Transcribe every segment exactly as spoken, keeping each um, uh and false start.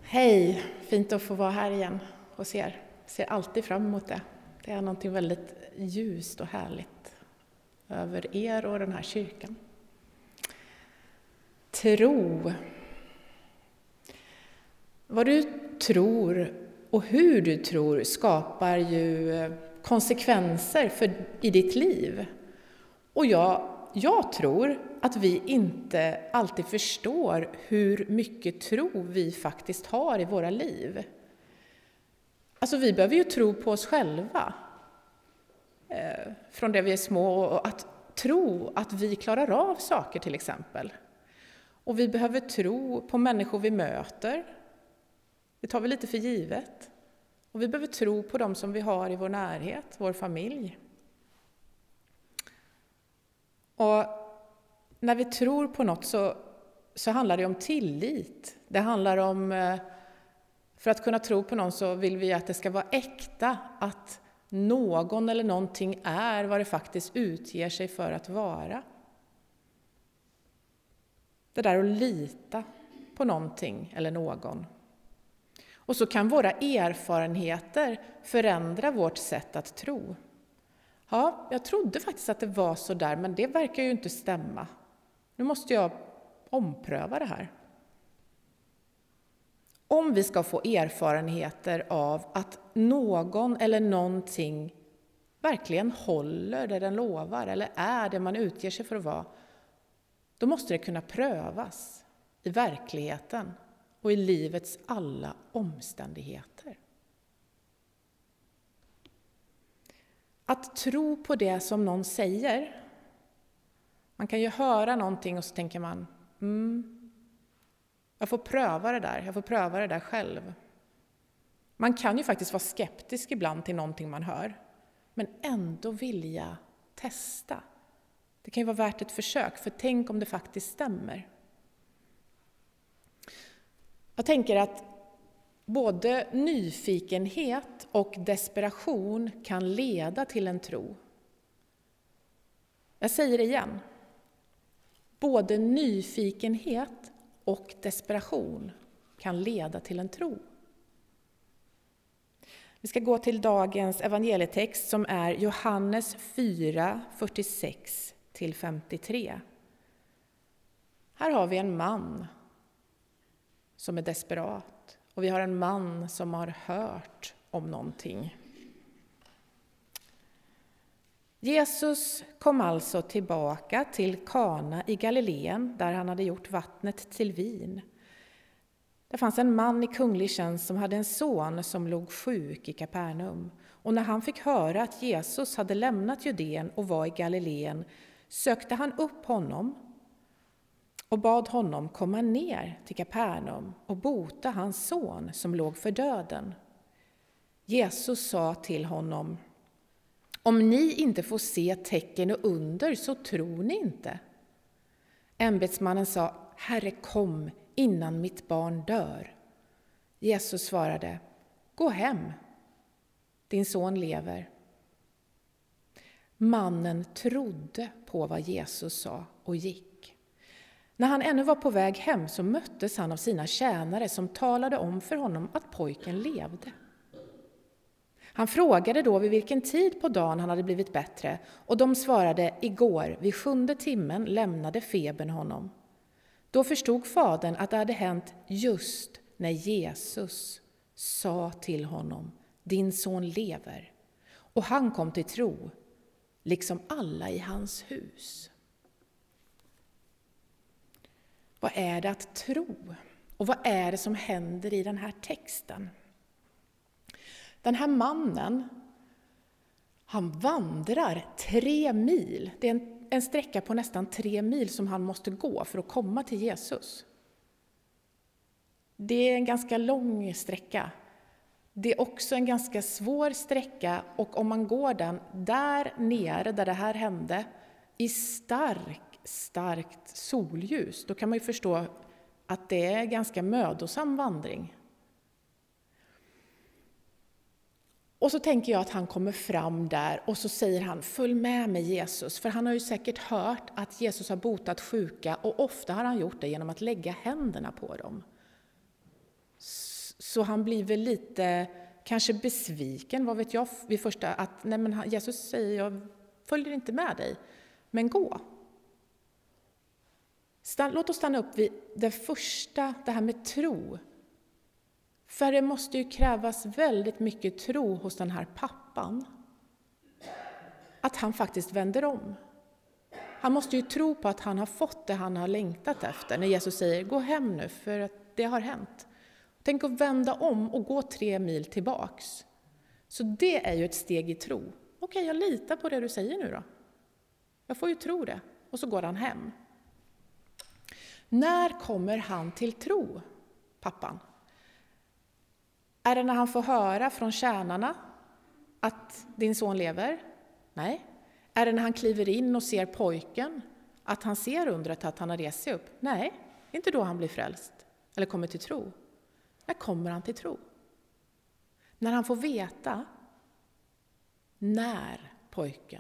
Hej, fint att få vara här igen hos er. Jag ser alltid fram emot det. Det är något väldigt ljust och härligt över er och den här kyrkan. Tro. Vad du tror och hur du tror skapar ju konsekvenser för, i ditt liv. Och jag, jag tror att vi inte alltid förstår hur mycket tro vi faktiskt har i våra liv. Alltså vi behöver ju tro på oss själva. Eh, från det vi är små, och att tro att vi klarar av saker till exempel. Och vi behöver tro på människor vi möter. Det tar vi lite för givet. Och vi behöver tro på dem som vi har i vår närhet, vår familj. Och när vi tror på något så, så handlar det om tillit. Det handlar om, för att kunna tro på någon så vill vi att det ska vara äkta. Att någon eller någonting är vad det faktiskt utger sig för att vara. Det där att lita på någonting eller någon. Och så kan våra erfarenheter förändra vårt sätt att tro. Ja, jag trodde faktiskt att det var så där, men det verkar ju inte stämma. Nu måste jag ompröva det här. Om vi ska få erfarenheter av att någon eller någonting verkligen håller det den lovar eller är det man utger sig för att vara, då måste det kunna prövas i verkligheten och i livets alla omständigheter. Att tro på det som någon säger. Man kan ju höra någonting och så tänker man, mm, jag får pröva det där, jag får pröva det där själv. Man kan ju faktiskt vara skeptisk ibland till någonting man hör, men ändå vilja testa. Det kan ju vara värt ett försök, för tänk om det faktiskt stämmer. Jag tänker att både nyfikenhet och desperation kan leda till en tro. Jag säger det igen. Både nyfikenhet och desperation kan leda till en tro. Vi ska gå till dagens evangelietext som är Johannes fyra, fyrtiosex till femtiotre. Här har vi en man som är desperat. Och vi har en man som har hört om någonting. Jesus kom alltså tillbaka till Kana i Galileen där han hade gjort vattnet till vin. Det fanns en man i kunglig tjänst som hade en son som låg sjuk i Kapernaum. Och när han fick höra att Jesus hade lämnat Judeen och var i Galileen sökte han upp honom och bad honom komma ner till Kapernaum och bota hans son som låg för döden. Jesus sa till honom, om ni inte får se tecken och under så tror ni inte. Ämbetsmannen sa, Herre kom innan mitt barn dör. Jesus svarade, gå hem, din son lever. Mannen trodde på vad Jesus sa och gick. När han ännu var på väg hem så möttes han av sina tjänare som talade om för honom att pojken levde. Han frågade då vid vilken tid på dagen han hade blivit bättre och de svarade igår vid sjunde timmen lämnade febern honom. Då förstod fadern att det hade hänt just när Jesus sa till honom, din son lever. Och han kom till tro, liksom alla i hans hus. Vad är det att tro? Och vad är det som händer i den här texten? Den här mannen, han vandrar tre mil. Det är en, en sträcka på nästan tre mil som han måste gå för att komma till Jesus. Det är en ganska lång sträcka. Det är också en ganska svår sträcka och om man går den där nere där det här hände i stark starkt solljus, då kan man ju förstå att det är en ganska mödosam vandring. Och så tänker jag att han kommer fram där och så säger han, följ med mig Jesus. För han har ju säkert hört att Jesus har botat sjuka och ofta har han gjort det genom att lägga händerna på dem. Så han blir väl lite kanske besviken, vad vet jag, vid första att nej men Jesus säger jag följer inte med dig, men gå. Stann, låt oss stanna upp vid det första, det här med tro. För det måste ju krävas väldigt mycket tro hos den här pappan. Att han faktiskt vänder om. Han måste ju tro på att han har fått det han har längtat efter. När Jesus säger, gå hem nu för att det har hänt. Tänk att vända om och gå tre mil tillbaks. Så det är ju ett steg i tro. Okej, jag litar på det du säger nu då. Jag får ju tro det. Och så går han hem. När kommer han till tro, pappan? Är det när han får höra från tjänarna att din son lever? Nej. Är det när han kliver in och ser pojken, att han ser undret att han har rest sig upp? Nej, inte då han blir frälst eller kommer till tro. När kommer han till tro? När han får veta när pojken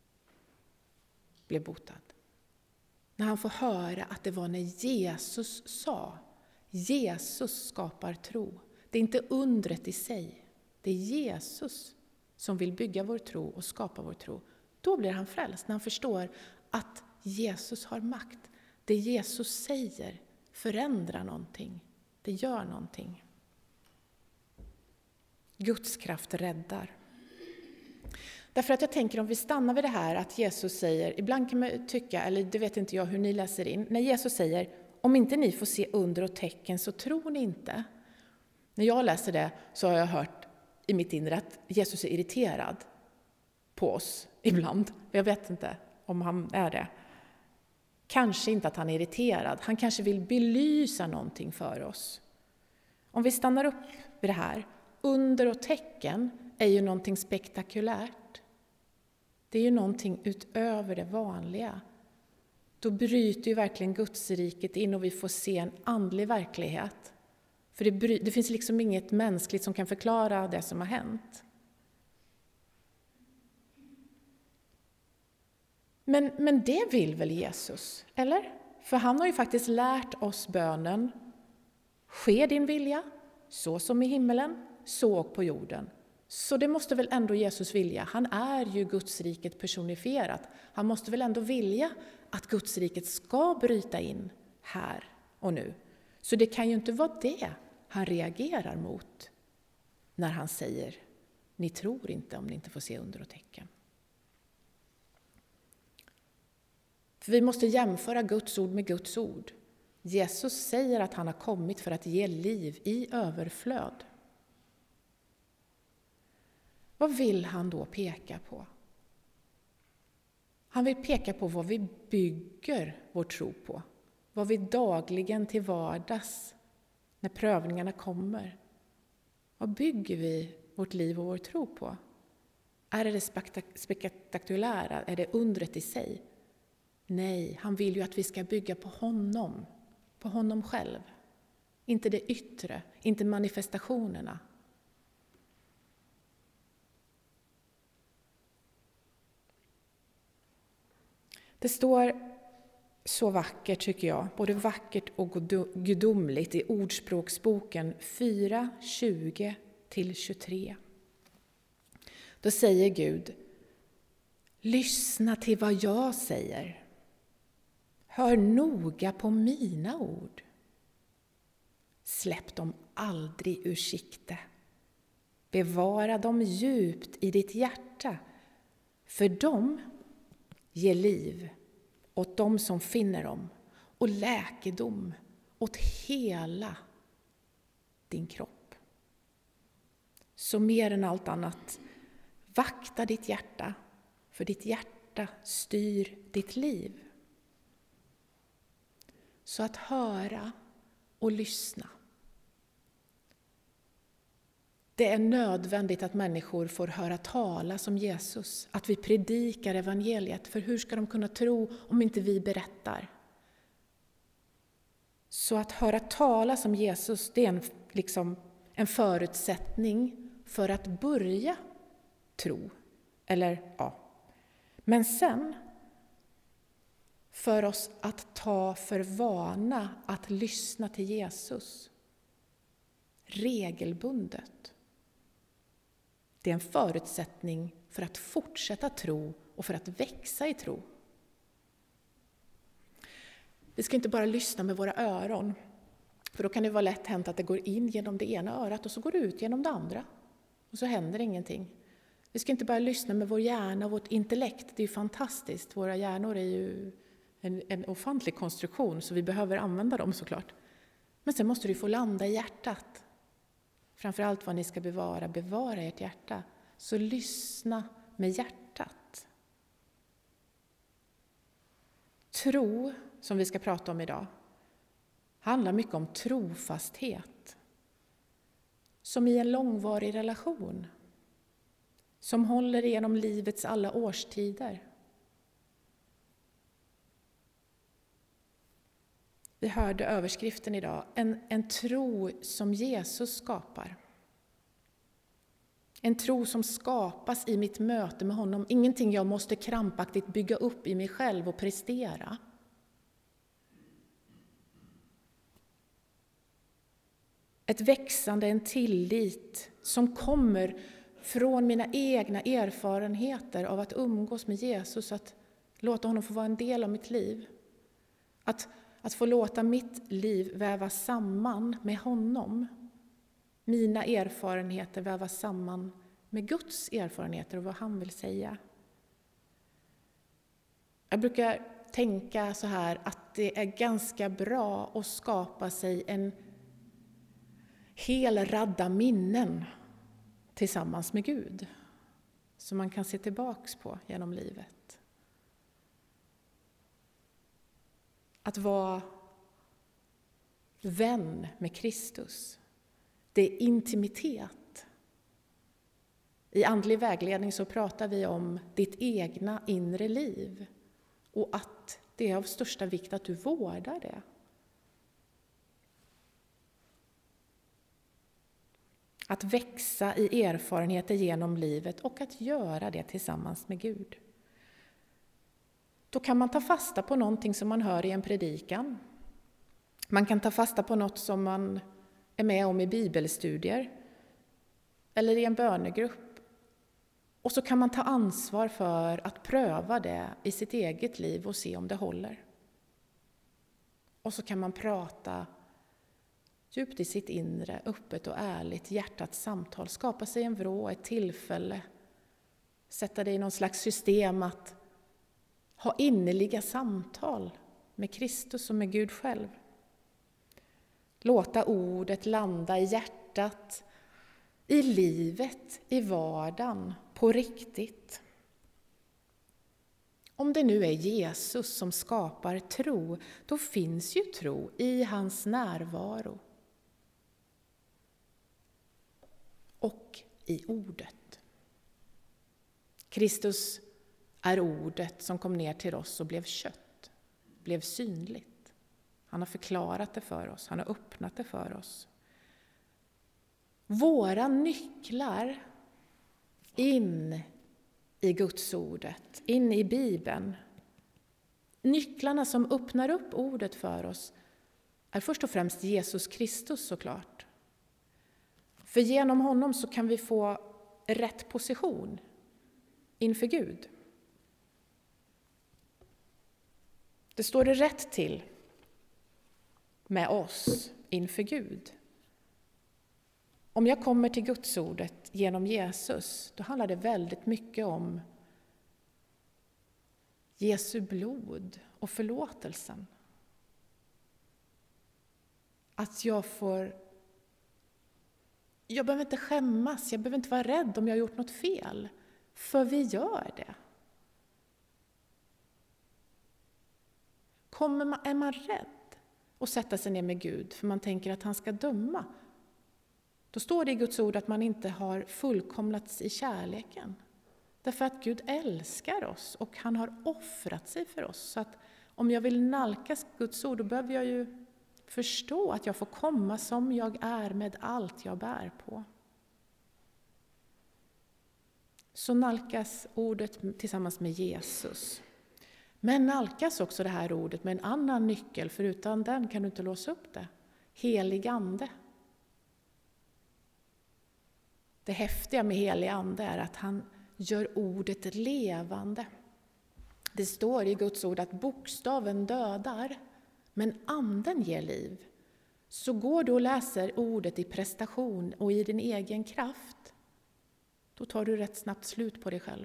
blev botad. När han får höra att det var när Jesus sa. Jesus skapar tro. Det är inte undret i sig. Det är Jesus som vill bygga vår tro och skapa vår tro. Då blir han frälst när han förstår att Jesus har makt. Det Jesus säger förändrar någonting. Det gör någonting. Guds kraft räddar. Därför att jag tänker om vi stannar vid det här att Jesus säger, ibland kan man tycka, eller det vet inte jag hur ni läser in, när Jesus säger, om inte ni får se under och tecken så tror ni inte. När jag läser det så har jag hört i mitt inre att Jesus är irriterad på oss ibland. Jag vet inte om han är det. Kanske inte att han är irriterad. Han kanske vill belysa någonting för oss. Om vi stannar upp vid det här. Under och tecken är ju någonting spektakulärt. Det är ju någonting utöver det vanliga. Då bryter ju verkligen Gudsriket in och vi får se en andlig verklighet. För det, bry- det finns liksom inget mänskligt som kan förklara det som har hänt. Men, men det vill väl Jesus, eller? För han har ju faktiskt lärt oss bönen. Ske din vilja, så som i himmelen, så på jorden. Så det måste väl ändå Jesus vilja. Han är ju Gudsriket personifierat. Han måste väl ändå vilja att Gudsriket ska bryta in här och nu. Så det kan ju inte vara det han reagerar mot när han säger ni tror inte om ni inte får se under och tecken. För vi måste jämföra Guds ord med Guds ord. Jesus säger att han har kommit för att ge liv i överflöd. Vad vill han då peka på? Han vill peka på vad vi bygger vår tro på. Vad vi dagligen till vardags, när prövningarna kommer. Vad bygger vi vårt liv och vår tro på? Är det det spektakulära? Är det undret i sig? Nej, han vill ju att vi ska bygga på honom. På honom själv. Inte det yttre, inte manifestationerna. Det står så vackert tycker jag, både vackert och gudomligt i Ordspråksboken fyra, tjugo till tjugotre. Då säger Gud, lyssna till vad jag säger. Hör noga på mina ord. Släpp dem aldrig ur sikte. Bevara dem djupt i ditt hjärta, för dem ger liv åt dem som finner dem och läkedom åt hela din kropp. Så mer än allt annat, vakta ditt hjärta, för ditt hjärta styr ditt liv. Så att höra och lyssna. Det är nödvändigt att människor får höra talas om Jesus. Att vi predikar evangeliet. För hur ska de kunna tro om inte vi berättar? Så att höra talas om Jesus, det är en, liksom, en förutsättning för att börja tro. Eller ja. Men sen, för oss att ta för vana att lyssna till Jesus. regelbundet. Det är en förutsättning för att fortsätta tro och för att växa i tro. Vi ska inte bara lyssna med våra öron, för då kan det vara lätt hänt att det går in genom det ena örat och så går det ut genom det andra. Och så händer ingenting. Vi ska inte bara lyssna med vår hjärna och vårt intellekt. Det är ju fantastiskt. Våra hjärnor är ju en, en ofantlig konstruktion, så vi behöver använda dem såklart. Men sen måste du få landa i hjärtat. Framförallt vad ni ska bevara, bevara ert hjärta. Så lyssna med hjärtat. Tro, som vi ska prata om idag, handlar mycket om trofasthet. Som i en långvarig relation. Som håller genom livets alla årstider. Vi hörde överskriften idag. En, en tro som Jesus skapar. En tro som skapas i mitt möte med honom. Ingenting jag måste krampaktigt bygga upp i mig själv och prestera. Ett växande, en tillit som kommer från mina egna erfarenheter av att umgås med Jesus. Att låta honom få vara en del av mitt liv. Att, att få låta mitt liv vävas samman med honom. Mina erfarenheter vävas samman med Guds erfarenheter och vad han vill säga. Jag brukar tänka så här att det är ganska bra att skapa sig en hel radda minnen tillsammans med Gud. Som man kan se tillbaks på genom livet. Att vara vän med Kristus. Det är intimitet. I andlig vägledning så pratar vi om ditt egna inre liv. Och att det är av största vikt att du vårdar det. Att växa i erfarenheter genom livet och att göra det tillsammans med Gud. Då kan man ta fasta på någonting som man hör i en predikan. Man kan ta fasta på något som man är med om i bibelstudier eller i en bönegrupp. Och så kan man ta ansvar för att pröva det i sitt eget liv och se om det håller. Och så kan man prata djupt i sitt inre, öppet och ärligt, hjärtats samtal. Skapa sig en vrå, ett tillfälle. Sätta det i någon slags system att ha innerliga samtal med Kristus och med Gud själv. Låta ordet landa i hjärtat, i livet, i vardagen, på riktigt. Om det nu är Jesus som skapar tro, då finns ju tro i hans närvaro. Och i ordet. Kristus är ordet som kom ner till oss och blev kött, blev synligt. Han har förklarat det för oss, han har öppnat det för oss. Våra nycklar in i Guds ordet, in i Bibeln. Nycklarna som öppnar upp ordet för oss är först och främst Jesus Kristus såklart. För genom honom så kan vi få rätt position inför Gud. Det står det rätt till med oss inför Gud. Om jag kommer till Guds ordet genom Jesus, då handlar det väldigt mycket om Jesu blod och förlåtelsen. Att jag får, jag behöver inte skämmas, jag behöver inte vara rädd om jag har gjort något fel, för vi gör det. Kommer man, är man rädd att sätta sig ner med Gud för man tänker att han ska döma, då står det i Guds ord att man inte har fullkomlats i kärleken. Därför att Gud älskar oss och han har offrat sig för oss. Så att om jag vill nalkas Guds ord, då behöver jag ju förstå att jag får komma som jag är med allt jag bär på. Så nalkas ordet tillsammans med Jesus. Men nalkas också det här ordet med en annan nyckel, för utan den kan du inte låsa upp det. Helig ande. Det häftiga med helig ande är att han gör ordet levande. Det står i Guds ord att bokstaven dödar, men anden ger liv. Så går du och läser ordet i prestation och i din egen kraft, då tar du rätt snabbt slut på dig själv.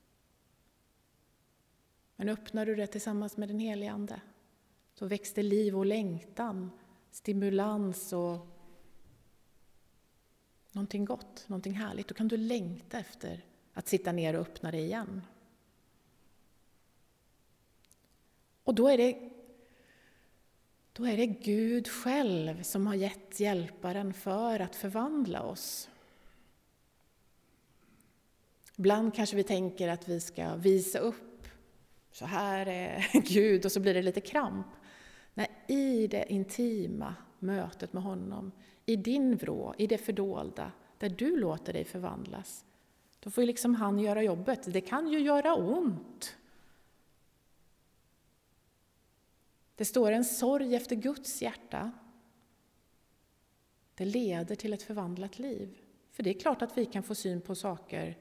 Men öppnar du det tillsammans med den helige ande, så växer liv och längtan, stimulans och någonting gott, någonting härligt. Då kan du längta efter att sitta ner och öppna det igen. Och då är det, då är det Gud själv som har gett hjälparen för att förvandla oss. Ibland kanske vi tänker att vi ska visa upp, så här är Gud, och så blir det lite kramp. Nej, i det intima mötet med honom, i din vrå, i det fördolda, där du låter dig förvandlas, då får ju liksom han göra jobbet. Det kan ju göra ont. Det står en sorg efter Guds hjärta. Det leder till ett förvandlat liv. För det är klart att vi kan få syn på saker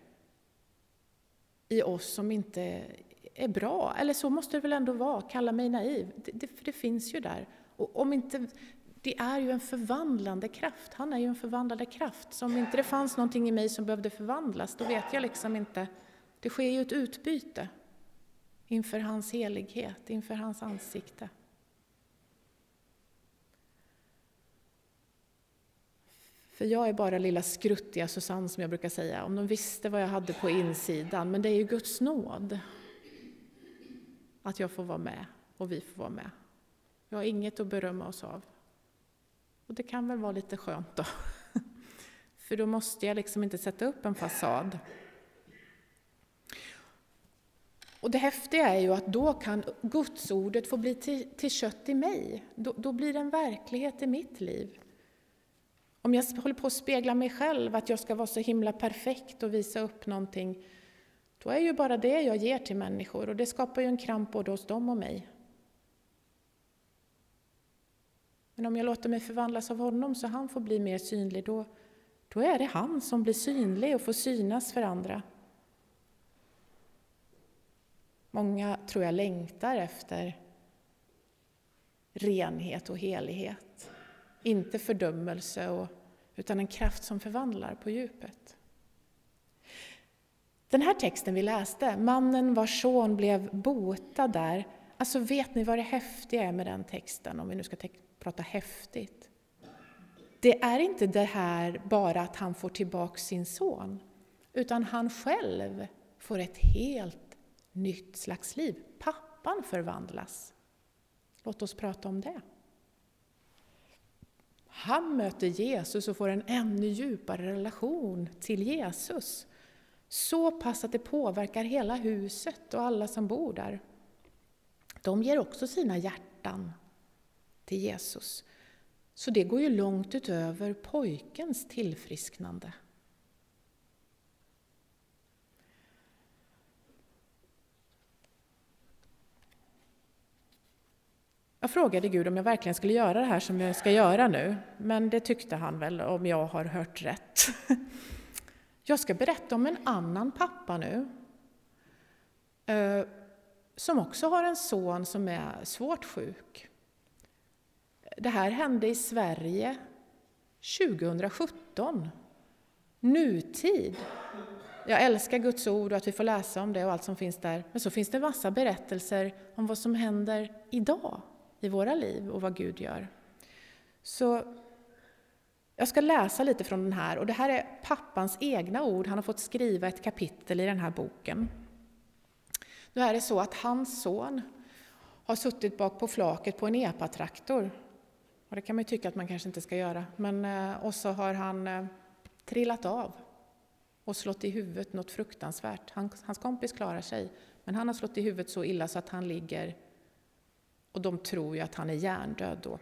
i oss som inte är bra. Eller så måste det väl ändå vara. Kalla mig naiv. Det, det, för det finns ju där. Och om inte, det är ju en förvandlande kraft. Han är ju en förvandlande kraft. Så om inte det fanns någonting i mig som behövde förvandlas, då vet jag liksom inte. Det sker ju ett utbyte inför hans helighet, inför hans ansikte. För jag är bara lilla skruttiga Susanne, som jag brukar säga. Om de visste vad jag hade på insidan. Men det är ju Guds nåd att jag får vara med och vi får vara med. Jag har inget att berömma oss av. Och det kan väl vara lite skönt då. För då måste jag liksom inte sätta upp en fasad. Och det häftiga är ju att då kan Guds ordet få bli till, till kött i mig. Då, då blir det en verklighet i mitt liv. Om jag håller på att spegla mig själv, att jag ska vara så himla perfekt och visa upp någonting, då är ju bara det jag ger till människor. Och det skapar ju en kramp både hos dem och mig. Men om jag låter mig förvandlas av honom så han får bli mer synlig, då, då är det han som blir synlig och får synas för andra. Många tror jag längtar efter renhet och helighet. Inte fördömelse, och, utan en kraft som förvandlar på djupet. Den här texten vi läste, mannen vars son blev botad där. Alltså vet ni vad det häftiga är med den texten, om vi nu ska te- prata häftigt? Det är inte det här bara att han får tillbaka sin son, utan han själv får ett helt nytt slags liv. Pappan förvandlas. Låt oss prata om det. Han möter Jesus och får en ännu djupare relation till Jesus. Så pass att det påverkar hela huset och alla som bor där. De ger också sina hjärtan till Jesus. Så det går ju långt utöver pojkens tillfrisknande. Jag frågade Gud om jag verkligen skulle göra det här som jag ska göra nu. Men det tyckte han väl, om jag har hört rätt. Jag ska berätta om en annan pappa nu. Som också har en son som är svårt sjuk. Det här hände i Sverige tjugohundrasjutton. Nutid. Jag älskar Guds ord och att vi får läsa om det och allt som finns där. Men så finns det massa berättelser om vad som händer idag i våra liv och vad Gud gör. Så jag ska läsa lite från den här. Och det här är pappans egna ord. Han har fått skriva ett kapitel i den här boken. Nu är det så att hans son har suttit bak på flaket på en epatraktor. Och det kan man ju tycka att man kanske inte ska göra. Men, och så har han trillat av och slått i huvudet något fruktansvärt. Han, hans kompis klarar sig, men han har slått i huvudet så illa så att han ligger, och de tror ju att han är hjärndöd då.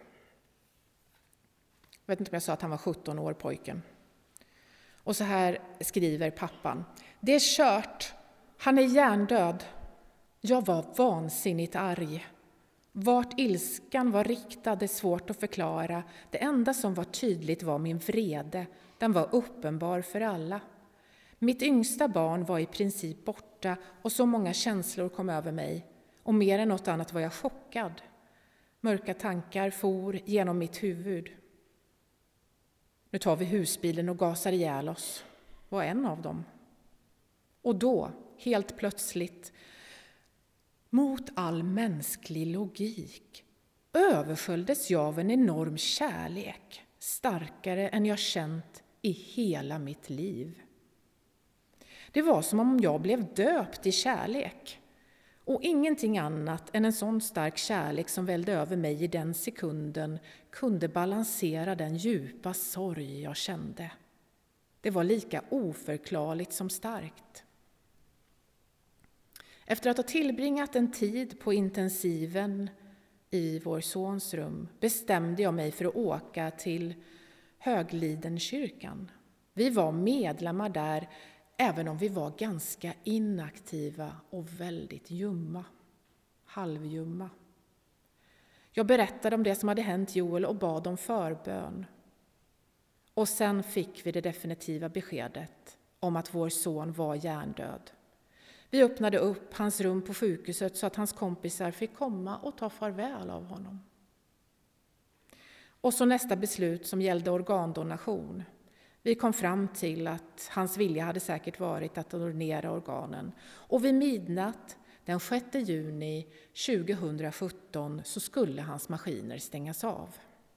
Jag vet inte om jag sa att han var sjutton år, pojken. Och så här skriver pappan. Det är kört. Han är hjärndöd. Jag var vansinnigt arg. Vart ilskan var riktad är svårt att förklara. Det enda som var tydligt var min vrede. Den var uppenbar för alla. Mitt yngsta barn var i princip borta och så många känslor kom över mig. Och mer än något annat var jag chockad. Mörka tankar for genom mitt huvud. Nu tar vi husbilen och gasar ihjäl oss, var en av dem. Och då, helt plötsligt, mot all mänsklig logik, översköljdes jag av en enorm kärlek, starkare än jag känt i hela mitt liv. Det var som om jag blev döpt i kärlek. Och ingenting annat än en sån stark kärlek som vällde över mig i den sekunden kunde balansera den djupa sorg jag kände. Det var lika oförklarligt som starkt. Efter att ha tillbringat en tid på intensiven i vår sons rum bestämde jag mig för att åka till Höglidenkyrkan. Vi var medlemmar där även om vi var ganska inaktiva och väldigt ljumma, halvljumma. Jag berättade om det som hade hänt Joel och bad om förbön. Och sen fick vi det definitiva beskedet om att vår son var hjärndöd. Vi öppnade upp hans rum på sjukhuset så att hans kompisar fick komma och ta farväl av honom. Och så nästa beslut som gällde organdonation. Vi kom fram till att hans vilja hade säkert varit att donera organen. Och vid midnatt den sjätte juni tjugohundrasjutton så skulle hans maskiner stängas av.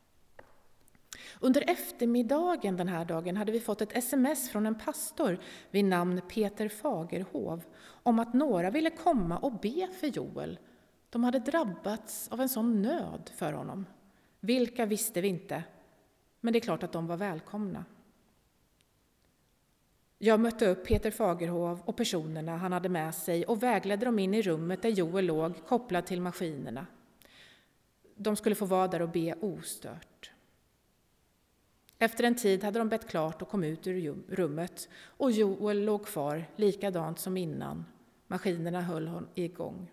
Under eftermiddagen den här dagen hade vi fått ett sms från en pastor vid namn Peter Fagerhov om att några ville komma och be för Joel. De hade drabbats av en sån nöd för honom. Vilka visste vi inte, men det är klart att de var välkomna. Jag mötte upp Peter Fagerhov och personerna han hade med sig och vägledde dem in i rummet där Joel låg kopplad till maskinerna. De skulle få vara där och be ostört. Efter en tid hade de bett klart och kom ut ur rummet och Joel låg kvar likadant som innan. Maskinerna höll honom igång.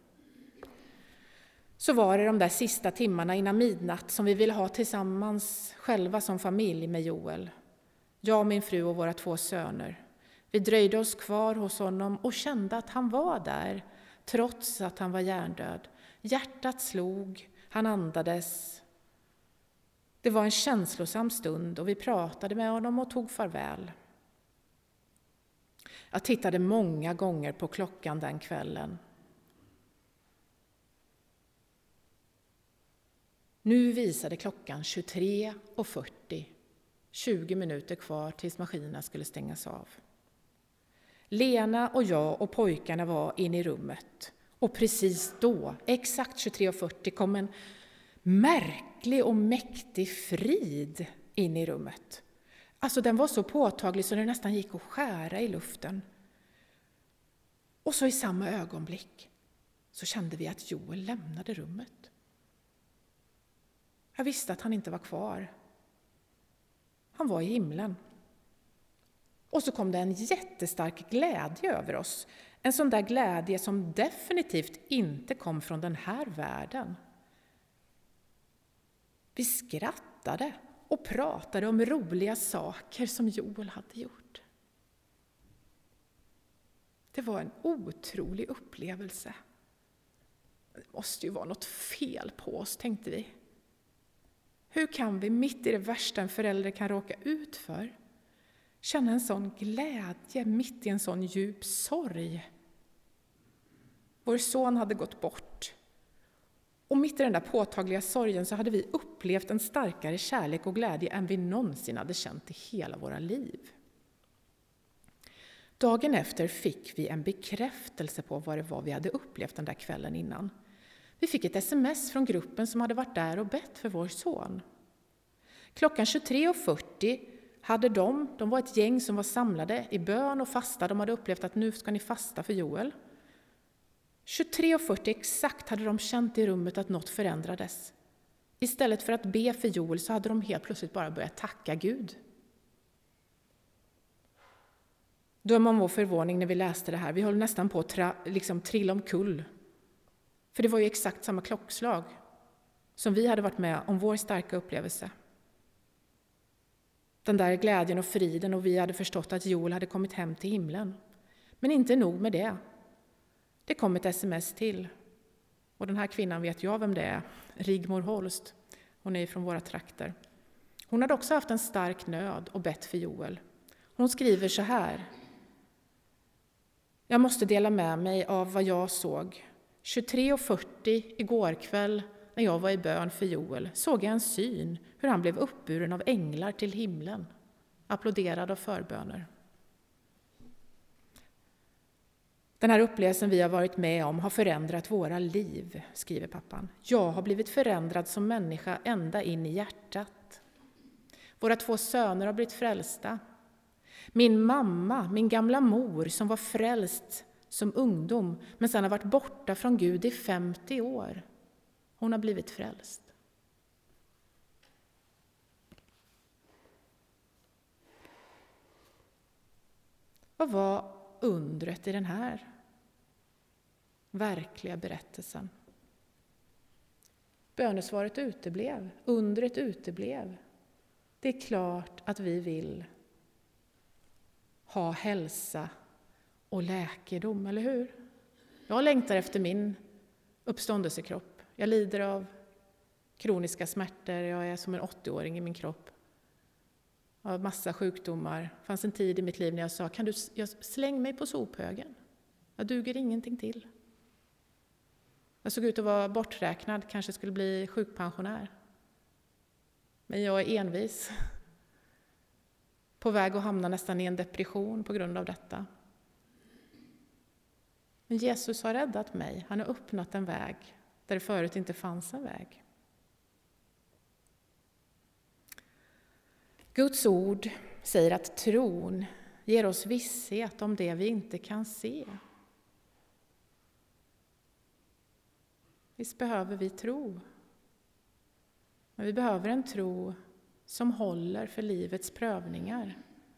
Så var det de där sista timmarna innan midnatt som vi ville ha tillsammans själva som familj med Joel. Jag, min fru och våra två söner. Vi dröjde oss kvar hos honom och kände att han var där, trots att han var hjärndöd. Hjärtat slog, han andades. Det var en känslosam stund och vi pratade med honom och tog farväl. Jag tittade många gånger på klockan den kvällen. Nu visade klockan tjugotre och fyrtio, tjugo minuter kvar tills maskinerna skulle stängas av. Lena och jag och pojkarna var inne i rummet. Och precis då, exakt tjugotre och fyrtio, kom en märklig och mäktig frid in i rummet. Alltså den var så påtaglig så det nästan gick att skära i luften. Och så i samma ögonblick så kände vi att Joel lämnade rummet. Jag visste att han inte var kvar. Han var i himlen. Och så kom det en jättestark glädje över oss. En sån där glädje som definitivt inte kom från den här världen. Vi skrattade och pratade om roliga saker som Joel hade gjort. Det var en otrolig upplevelse. Det måste ju vara något fel på oss, tänkte vi. Hur kan vi mitt i det värsta en förälder kan råka ut för känna en sån glädje mitt i en sån djup sorg? Vår son hade gått bort. Och mitt i den där påtagliga sorgen så hade vi upplevt en starkare kärlek och glädje än vi någonsin hade känt i hela våra liv. Dagen efter fick vi en bekräftelse på vad det var vi hade upplevt den där kvällen innan. Vi fick ett sms från gruppen som hade varit där och bett för vår son. Klockan tjugotre och fyrtio hade de, de var ett gäng som var samlade i bön och fasta. De hade upplevt att nu ska ni fasta för Joel. tjugotre och fyrtio exakt hade de känt i rummet att något förändrades. Istället för att be för Joel så hade de helt plötsligt bara börjat tacka Gud. Döm om vår förvåning när vi läste det här. Vi höll nästan på att tra, liksom trilla omkull. För det var ju exakt samma klockslag som vi hade varit med om vår starka upplevelse. den där glädjen och friden, och vi hade förstått att Joel hade kommit hem till himlen. Men inte nog med det. Det kom ett sms till. Och den här kvinnan vet jag vem det är. Rigmor Holst. Hon är från våra trakter. Hon hade också haft en stark nöd och bett för Joel. Hon skriver så här. Jag måste dela med mig av vad jag såg. tjugotre och fyrtio igår kväll när jag var i bön för Joel såg jag en syn hur han blev uppburen av änglar till himlen. Applåderad av förböner. Den här upplevelsen vi har varit med om har förändrat våra liv, skriver pappan. Jag har blivit förändrad som människa ända in i hjärtat. Våra två söner har blivit frälsta. Min mamma, min gamla mor som var frälst som ungdom men sedan har varit borta från Gud i femtio år. Hon har blivit frälst. Vad var undret i den här verkliga berättelsen? Bönesvaret uteblev, undret uteblev. Det är klart att vi vill ha hälsa och läkedom, eller hur? Jag längtar efter min uppståndelsekropp. Jag lider av kroniska smärtor, jag är som en åttioåring i min kropp. Jag har massa sjukdomar. Det fanns en tid i mitt liv när jag sa, kan du jag släng mig på sophögen? Jag duger ingenting till. Jag såg ut att vara borträknad, kanske skulle bli sjukpensionär. Men jag är envis. På väg att hamna nästan i en depression på grund av detta. Men Jesus har räddat mig. Han har öppnat en väg där det förut inte fanns en väg. Guds ord säger att tron ger oss visshet om det vi inte kan se. Visst behöver vi tro. Men vi behöver en tro som håller för livets prövningar.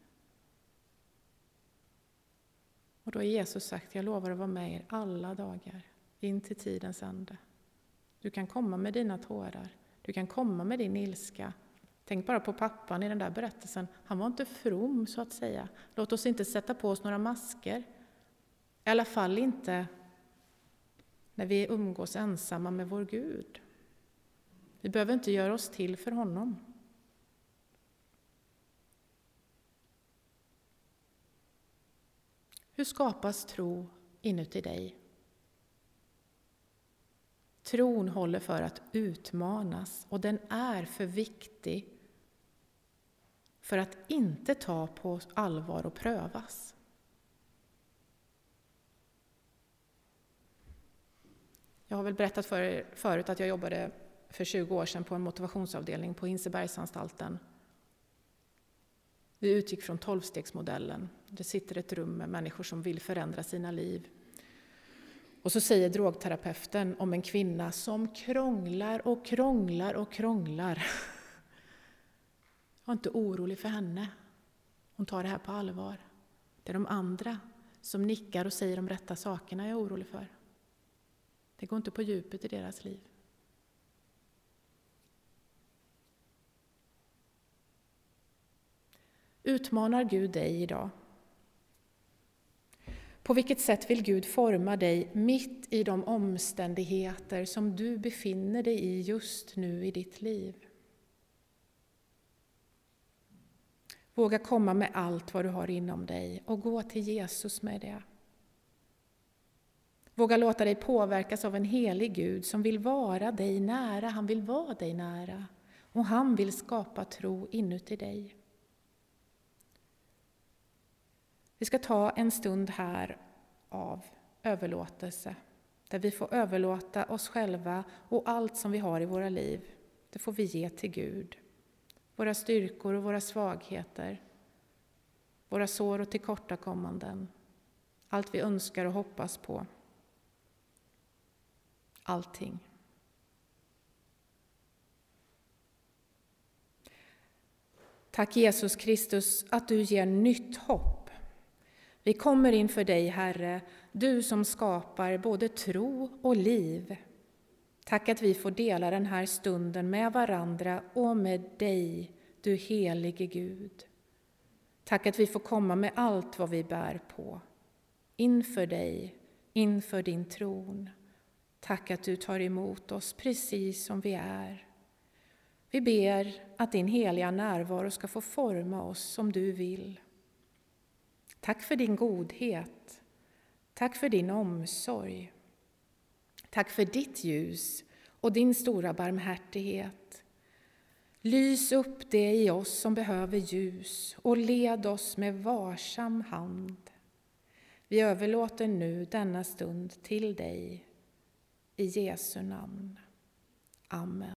Och då har Jesus sagt, jag lovar att vara med er alla dagar, in till tidens ände. Du kan komma med dina tårar, du kan komma med din ilska. Tänk bara på pappan i den där berättelsen. Han var inte from så att säga. Låt oss inte sätta på oss några masker. I alla fall inte när vi umgås ensamma med vår Gud. Vi behöver inte göra oss till för honom. Hur skapas tro inuti dig? Tron håller för att utmanas och den är för viktig för att inte ta på allvar och prövas. Jag har väl berättat för er förut att jag jobbade för tjugo år sedan på en motivationsavdelning på Hinsebergsanstalten. Vi utgick från tolvstegsmodellen. Det sitter ett rum med människor som vill förändra sina liv. Och så säger drogterapeuten om en kvinna som krånglar och krånglar och krånglar. Jag är inte orolig för henne. Hon tar det här på allvar. Det är de andra som nickar och säger de rätta sakerna jag är orolig för. Det går inte på djupet i deras liv. Utmanar Gud dig idag? På vilket sätt vill Gud forma dig mitt i de omständigheter som du befinner dig i just nu i ditt liv? Våga komma med allt vad du har inom dig och gå till Jesus med det. Våga låta dig påverkas av en helig Gud som vill vara dig nära. Han vill vara dig nära och han vill skapa tro inuti dig. Vi ska ta en stund här av överlåtelse, där vi får överlåta oss själva och allt som vi har i våra liv. Det får vi ge till Gud. Våra styrkor och våra svagheter, våra sår och tillkortakommanden, allt vi önskar och hoppas på. Allting. Tack Jesus Kristus att du ger nytt hopp. Vi kommer inför dig, Herre, du som skapar både tro och liv. Tack att vi får dela den här stunden med varandra och med dig, du helige Gud. Tack att vi får komma med allt vad vi bär på, inför dig, inför din tron. Tack att du tar emot oss precis som vi är. Vi ber att din heliga närvaro ska få forma oss som du vill. Tack för din godhet. Tack för din omsorg. Tack för ditt ljus och din stora barmhärtighet. Lys upp det i oss som behöver ljus och led oss med varsam hand. Vi överlåter nu denna stund till dig. I Jesu namn. Amen.